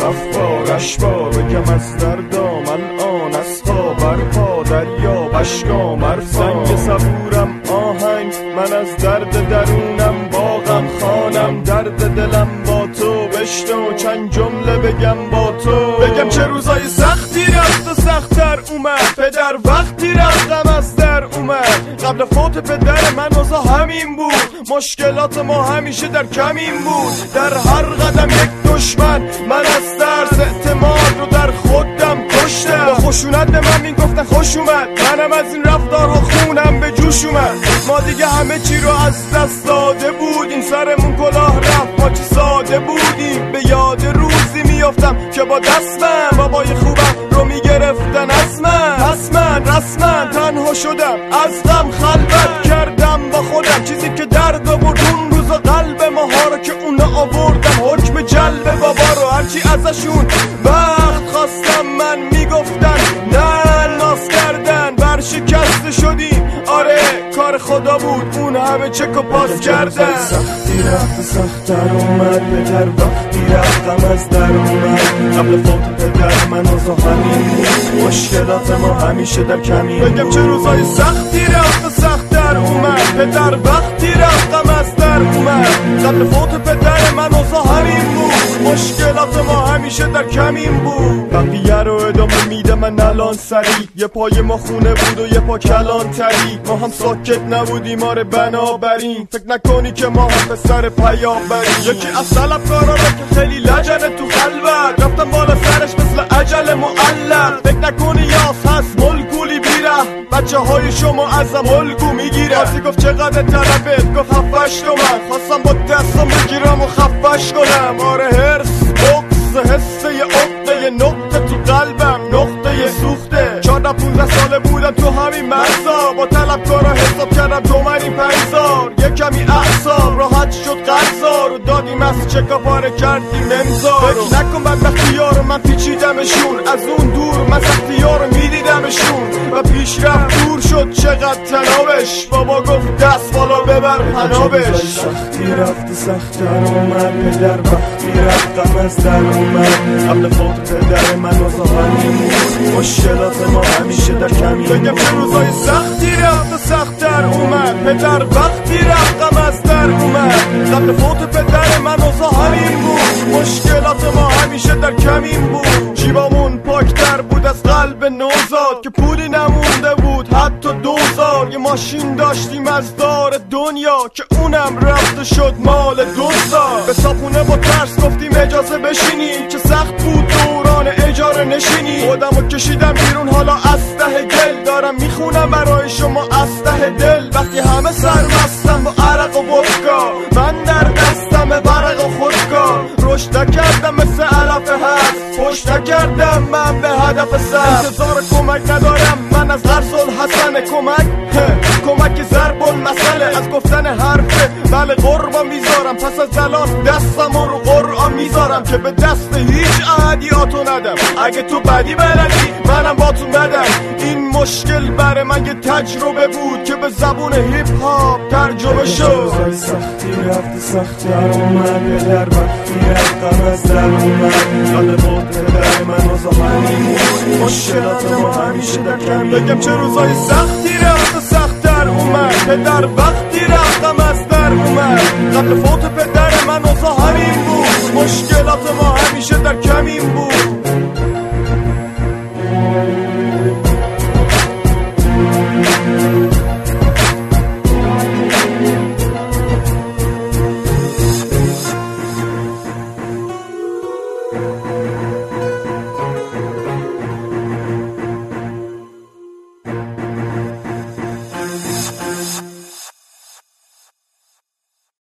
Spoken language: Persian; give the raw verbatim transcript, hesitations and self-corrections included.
صفارش با بگم از در دامن آن از خاور پا دریا بشگا مرزنگ صبورم آهنگ من از درد درونم باغم خانم درد دلم با تو بشنو چند جمله بگم با تو بگم چه روزای سختی رفت و سخت‌تر اومد پدر وقتی رفتم از در اومد قبل فوت پدر من اوضاع همین بود مشکلات ما همیشه در کمین بود در هر قدم یک دشمن من از ترس اعتماد رو در خودم کشتم با خشونت به من میگفتن خوش اومد منم از این رفتارها خونم به جوش اومد ما دیگه همه چی رو از دست داده بودیم سرمون کلاه رفت ما چی ساده بودیم به یاد روزی میافتم که با دست من بابای خوبم رو میگرفتن از من پس من رسما تنها شدم از غم خلوت کردم با خودم چیزی که درد آورد اون روزا قلب ماها رو که اونا آوردم حکم جلب بابا رو هرچی ازشون بخت خواستم من میگفتن نه ناز کردن برشکسته شدیم آره کار خدا بود اون همه چک و پاس کردن سختی رفت سخت‌تر اومد پدر وقتی رفتم از در اومد قبل فوت پدر من اوضاع همین بود مشکلات ما همیشه در کمین بگم چه روزای سختی رفت و سخت‌تر اومد پدر وقتی رفتم از در اومد قبل فوت پدر من اوضاع همین بود مشکلات ما همیشه در کمین بود بقیه رو ادامه میده من الان سریع یه پای ما خونه بود و یه پا کلان تری ما هم ساکت نبودیم آره بنابراین فکر نکنی که ما هم پسر پیامبریم یکی از طلبکارا رو که خیلی لجنه تو خلوت رفتم بالا سرش مثل عجل معلق فکر نکنی یاس هست ملکولی بیره بچه های شما ازم الگو میگیره آسی گفت چقدر طلبت گفت هفتش تومن خواستم با دستم بگیرم و خفش کنم آره هرس بغض حسه یه عقده نقطه تو قلبم نقطه سوخته چهارده پونزده ساله بودم تو همین مرزا با طلبکارا حساب کردم تو من این پنجزار یه کمی اعصاب راحت شد قرضا رو دادیم از چکا پاره کردیم امضا فکر نکن بدبختی ها رو من پیچیدمشون از اون دور من سختی ها رو میدیدمشون و پیش رفت دور شد چقدر تنابش بابا گفت دست بالا ببر پنابش سختی رفت سخت‌تر اومد پدر وقتی رفتم از در اومد قبل فوت پدر من اوضاع همین بود مشکلات ما همیشه در کمین بگم چه روزای سختی رفت و سخت‌تر اومد پدر وقتی رفتم از در اومد قبل فوت پدر من اوضاع همین بود مشکلات ما همیشه در کمین بود جیبامون پاکتر بود از قلب نوزاد که پولی نمونده بود حتی دوزار یه ماشین داشتیم از دار دنیا که اونم رفت شد مال دوزار به صاحبونه با ترس گفتیم اجازه بشینیم که سخت بود دوران اجاره نشینی خودمو کشیدم بیرون حالا از ته گل دارم میخونم برای شما از ته دل وقتی همه سرمستم با عرق و ودکا من در دستم برق و خودکار رشد نکردم مثل علف هست پشت نکردم من به هدف سر انتظار کمک ندارم من از غرض الحسن کمک کمک ضرب المثل از گفتن حرفه بله قربان میذارم پس از الان دستم رو قرآن میذارم که به دست هیچ عهدیاتو ندم اگه تو بدی بلدی منم با تو ندم این مشکل برای من یه تجربه بود که به زبون هیپ هاپ ترجمه شد سختی رفت سخت‌تر اومد پدر وقتی رفتم از در اومد قبل فوت پدر من اوضاع همین بود مشکلات ما همیشه در کمین بگم چه روزای سختی رفت و سخت‌تر اومد پدر وقتی رفتم از در اومد قبل فوت پدر من اوضاع همین بود مشکلات ما همیشه در کمین بود